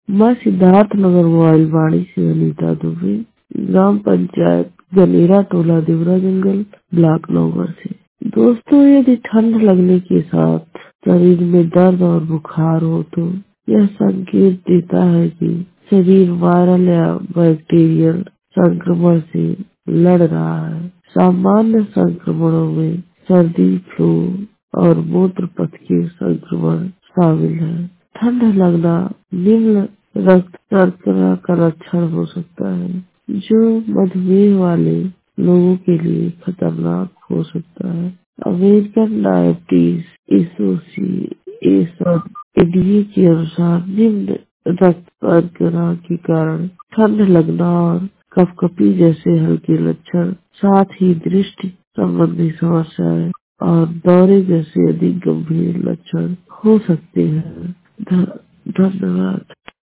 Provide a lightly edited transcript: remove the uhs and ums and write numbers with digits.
मैं सिद्धार्थ नगर मोबाइल वाणी से अनीता दुबे, ग्राम पंचायत गनेरा टोला देवरा जंगल, ब्लॉक नौगढ़ से। दोस्तों, यदि ठंड लगने के साथ शरीर में दर्द और बुखार हो तो यह संकेत देता है कि शरीर वायरल या बैक्टीरियल संक्रमण से लड़ रहा है। सामान्य संक्रमणों में सर्दी, फ्लू और मूत्र पथ के संक्रमण शामिल है। ठंड लगना निम्न रक्त शर्करा का लक्षण हो सकता है, जो मधुमेह वाले लोगों के लिए खतरनाक हो सकता है। अमेरिकन डायबिटीज एसोसिएशन एडीए के अनुसार निम्न रक्त शर्करा के कारण ठंड लगना और कपकपी जैसे हल्के लक्षण, साथ ही दृष्टि संबंधी समस्याएं और दौरे जैसे अधिक गंभीर लक्षण हो सकते हैं। धन्यवाद।